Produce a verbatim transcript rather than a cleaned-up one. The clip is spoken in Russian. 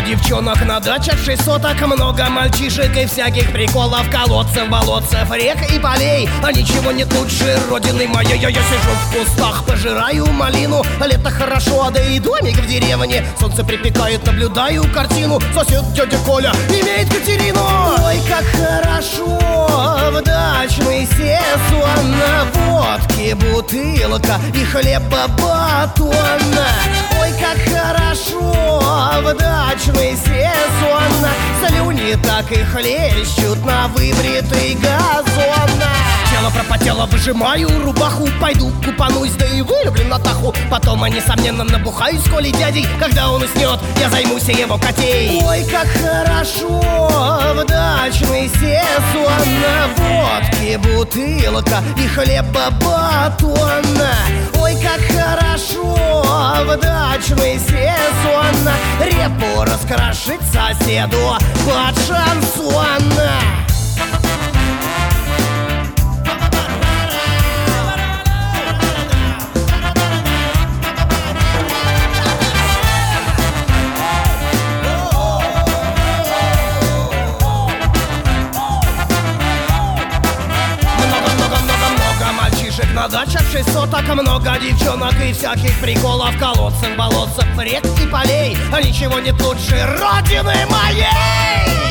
девчонок на дачах, шесть соток, много мальчишек и всяких приколов, колодцев, болотцев, рек и полей. А ничего нет лучше родины моей. Я сижу в кустах, пожираю малину. Лето хорошо, да и домик в деревне. Солнце припекает, наблюдаю картину. Сосед дядя Коля имеет Катерину. Ой, как хорошо, в дачный сезон, водки бутылка и хлеба батон. Ой, как хорошо, в дачный сезон, слюни так и хлещут на выбритый газон. Тело пропотело, выжимаю рубаху, пойду купанусь, да и вылюблю Натаху. Потом, а несомненно, набухаюсь с Колей дядей. Когда он уснет, я займусь его котей. Ой, как хорошо, в дачный сезон, водки бутылка и хлеба батон. Ой, как хорошо, в дачный сезон, репу раскрошить соседу под шансон. На дачах шесть соток, много девчонок и всяких приколов, колодцев, болотцев, рек и полей. А ничего нет лучше родины моей.